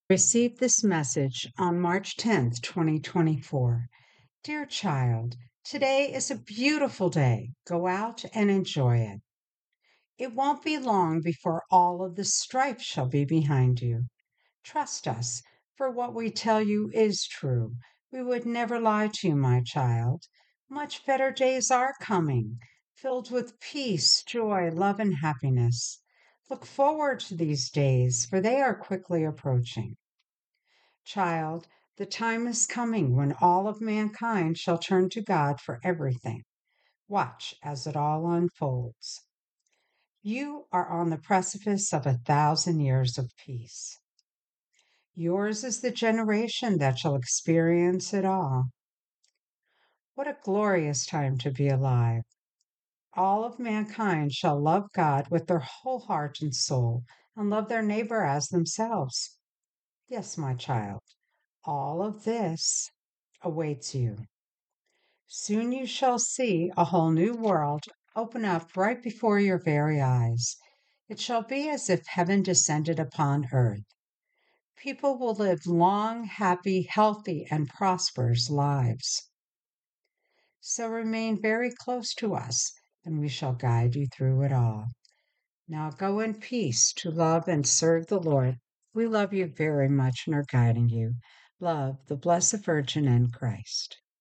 Received this message on March 10th, 2024. Dear child, today is a beautiful day. Go out and enjoy it. It won't be long before all of the strife shall be behind you. Trust us, for what we tell you is true. We would never lie to you, my child. Much better days are coming, filled with peace, joy, love, and happiness. Look forward to these days, for they are quickly approaching. Child, the time is coming when all of mankind shall turn to God for everything. Watch as it all unfolds. You are on the precipice of 1,000 years of peace. Yours is the generation that shall experience it all. What a glorious time to be alive. All of mankind shall love God with their whole heart and soul and love their neighbor as themselves. Yes, my child, all of this awaits you. Soon you shall see a whole new world open up right before your very eyes. It shall be as if heaven descended upon earth. People will live long, happy, healthy, and prosperous lives. So remain very close to us, and we shall guide you through it all. Now go in peace to love and serve the Lord. We love you very much and are guiding you. Love, the Blessed Virgin and Christ.